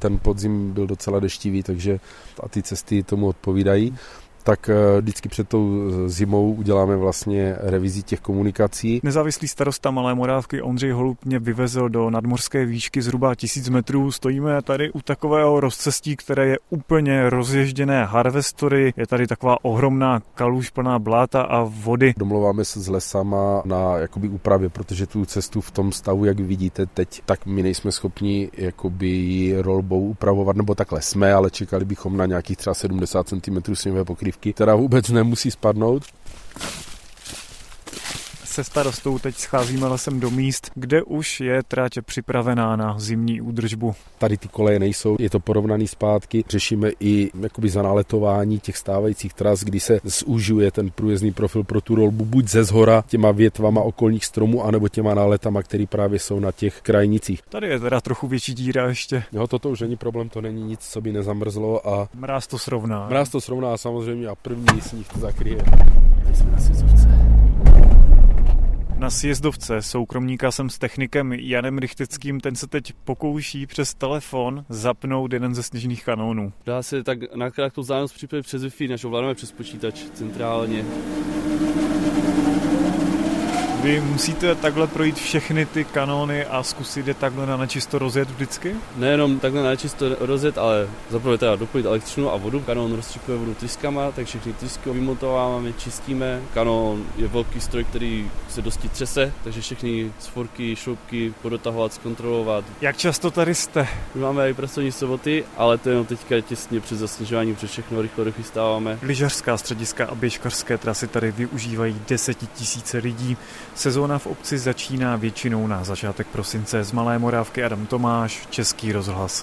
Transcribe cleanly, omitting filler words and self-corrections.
ten podzim byl docela deštivý, takže a ty cesty tomu odpovídají. Tak vždycky před tou zimou uděláme vlastně revizi těch komunikací. Nezávislý starosta Malé Morávky Ondřej Holub mě vyvezl do nadmořské výšky zhruba 1000 metrů. Stojíme tady u takového rozcestí, které je úplně rozježděné harvestory. Je tady taková ohromná kaluž plná bláta a vody. Domlouváme se s lesama na jakoby úpravě, protože tu cestu v tom stavu, jak vidíte teď, tak my nejsme schopni jakoby rolbou upravovat, nebo takhle jsme, ale čekali bychom na nějakých třeba 70 cm sněhové pokrývky, která vůbec nemusí spadnout. Se starostou teď scházíme lesem do míst, kde už je tráť připravená na zimní údržbu. Tady ty koleje nejsou, je to porovnaný zpátky. Řešíme i jakoby zanáletování těch stávajících tras, kdy se zúžuje ten průjezdný profil pro tu rolbu buď ze zhora těma větvama okolních stromů, anebo těma náletama, které právě jsou na těch krajnicích. Tady je teda trochu větší díra ještě. Jo, toto už není problém, to není nic, co by nezamrzlo a mráz to srovná. Mráz to srovná samozřejmě a první sníh to zakryje. Na sjezdovce soukromníka jsem s technikem Janem Richteckým, ten se teď pokouší přes telefon zapnout jeden ze sněžných kanónů. Dá se tak na krátkou vzdálenost připravit přes Wi-Fi, než ovládáme přes počítač centrálně. Vy musíte takhle projít všechny ty kanóny a zkusit je takhle na nečisto rozjet vždycky? Nejenom takhle na nečisto rozjet, ale zaprvé teda dopojit elektřinu a vodu. Kanón rozstřikuje vodu tryskama, tak všechny trysky vymontováváme, čistíme. Kanón je velký stroj, který se dosti třese, takže všechny svorky, šroubky podotahovat, zkontrolovat. Jak často tady jste? My máme i pracovní soboty, ale to jenom teďka těsně před zasněžováním, protože všechno rychle dochystáváme. Lyžařská střediska a běžkařské trasy tady využívají 10 000 lidí. Sezóna v obci začíná většinou na začátek prosince. Z Malé Morávky Adam Tomáš, Český rozhlas.